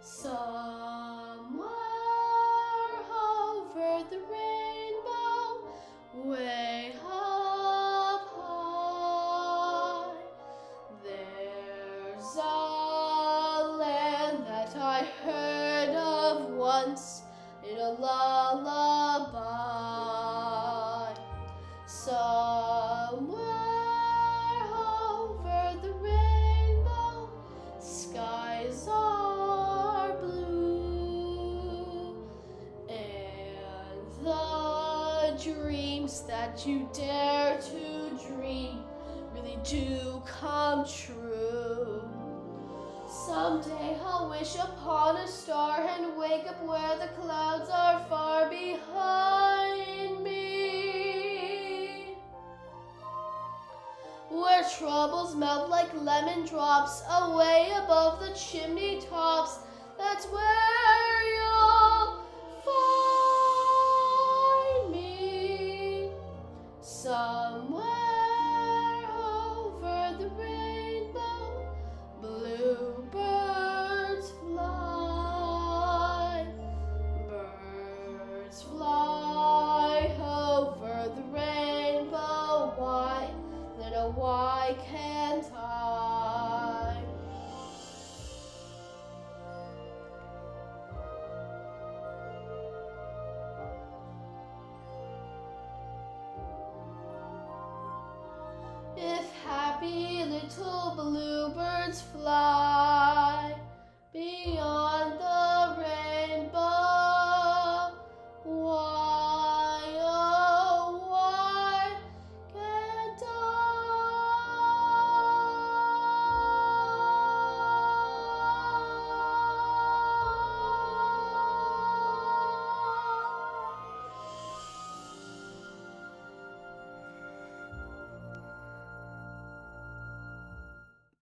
Somewhere over the rainbow, way up high, there's a land that I heard of once in a lullaby. Somewhere over the rainbow, skies are blue, and the dreams that you dare to dream really do come true. Someday I'll wish upon a star and wake up where the clouds are far behind me, where troubles melt like lemon drops away above the chimney tops. That's where you'll find me. Somewhere over the rainbow, bluebirds fly. Birds fly over the rainbow. Why, little, why can't I? If happy little bluebirds fly beyond